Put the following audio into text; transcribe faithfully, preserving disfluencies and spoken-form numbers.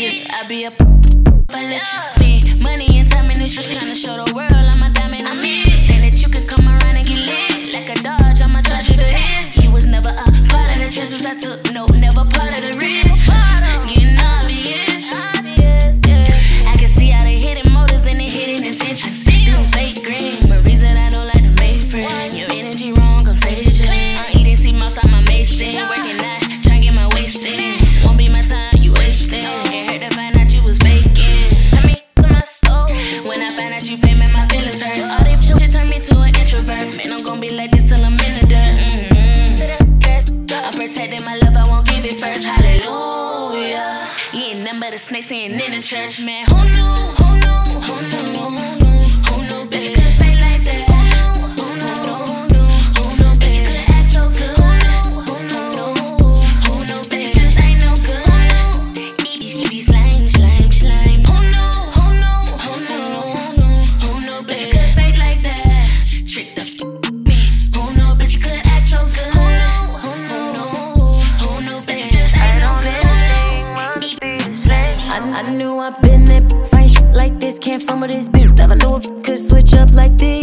bitches. I be a if I let you spend money and time in this shit, tryna show the world I'm a diamond. I'm in. Think that you could come around and get lit like a Dodge. I'ma charge you the test. You was never a part of the chances I took. No, never part of the risk. Getting obvious. Yeah. I can see how they hitting motives and they hitting intentions. Doing fake green, but reason I don't like to make friends. Your energy wrong, contagious. I'm eating sea mouse out my mason. Working out, trying to get my waist in. Won't be my time, you wasting. It hurt to find out you was faking. I mean, to my soul. When I find out you famous, my feelings hurt. All they shit turn me to an introvert. Man, I'm gonna be like this till I'm in the dirt. Mm-hmm. I'm protecting my love, I won't give it first. Hallelujah. You ain't nothing but a snake sitting in the church, man. Who knew? Who knew? Who knew? Who knew? Who knew? Bitch, you could fake like that. Who knew? Who knew? Who knew? Who knew? Bitch, you could act so good. Who knew? Who knew? Who knew? Bitch, you just ain't no good. Who knew? Eat these be slime, slime, slime. Who knew? Who knew? Who knew? Who knew? Bitch, you could fake like that. Trick the f me. Who knew? Bitch, you could act so good. Who knew? Who knew? Who knew? Bitch, you just ain't no good. I, I knew I've been there, find shit like this, can't fumble this bitch. Never knew a bitch could switch up like this.